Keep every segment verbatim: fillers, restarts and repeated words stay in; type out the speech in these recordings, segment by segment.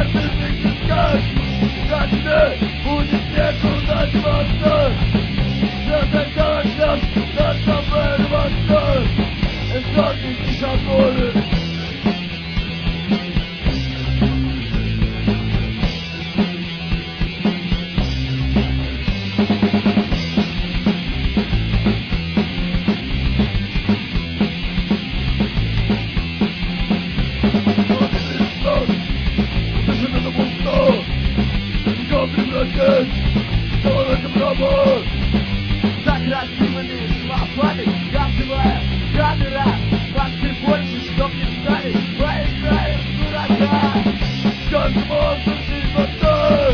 солдат язык искать, за тебе будет некуда деваться. Все сначала час, за тобой рваться, экзотики шагоны. За красивыми словами, газовая камера, вас ты больше, чтоб не стали, поиграем в дурака. Как монстр жизнь мотор,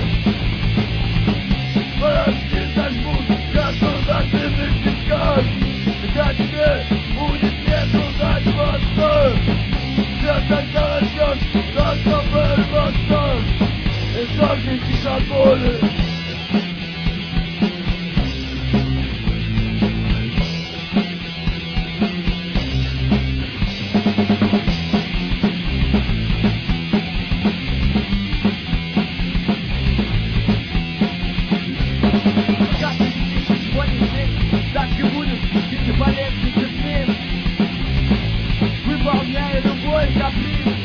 порожки зажмут, как солдат язык искать, за тебе будет некуда деваться. Все сначала час, за тобой рваться, экзотики шагоны. Так и будет, и не полезный терпим, выполняя любой каприз.